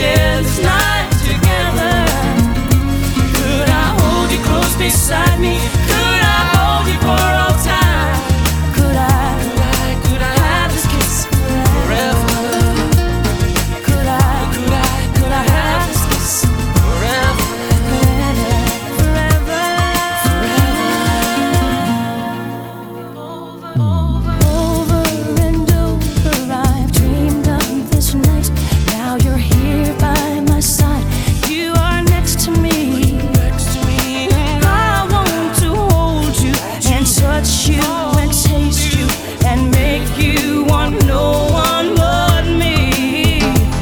share this night together? Could I hold you close beside me? Could I hold you for all time? Could I have this kiss forever? Could I have this kiss forever? Forever, over and over I've dreamed of this night. Now you're here by my side. You are next to me. I want to hold you and touch you and taste you and make you want no one but me.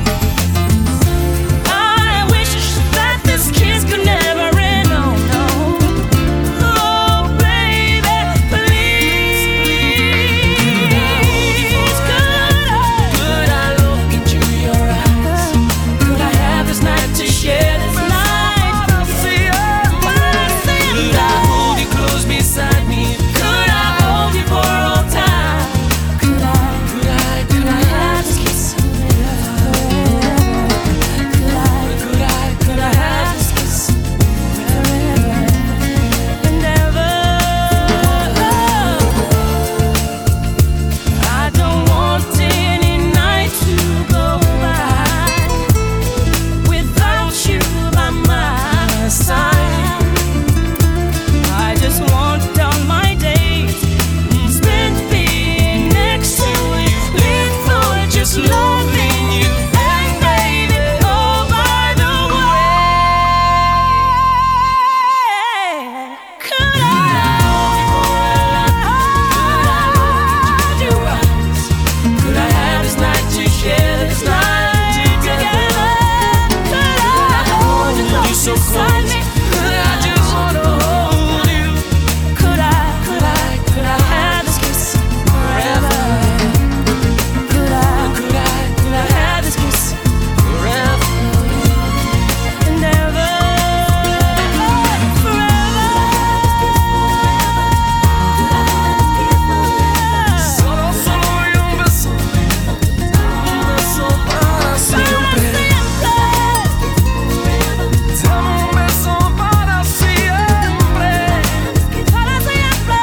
I wish that this kiss could never end. Oh no, oh baby, please. Could I look into your eyes? Could I have this night to share this night? Could I hold you close beside me? Could I hold you for all time? Could I have this kiss forever? Could I have this kiss forever and ever? I don't want any night to go by without you by my side. I just want all my days spent being next to you, live for just loving you. And baby, oh by the way, could I hold you? Could I have this night to share this night together? Could I hold you close beside me? Could I just wanna hold you? Could I have this kiss forever? Could I have this kiss forever and ever? Solo y un beso para siempre. Dame un beso para siempre. Para siempre.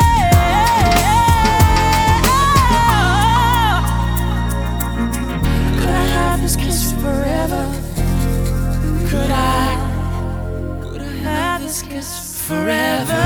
Could I have this kiss forever? Could I have this kiss forever?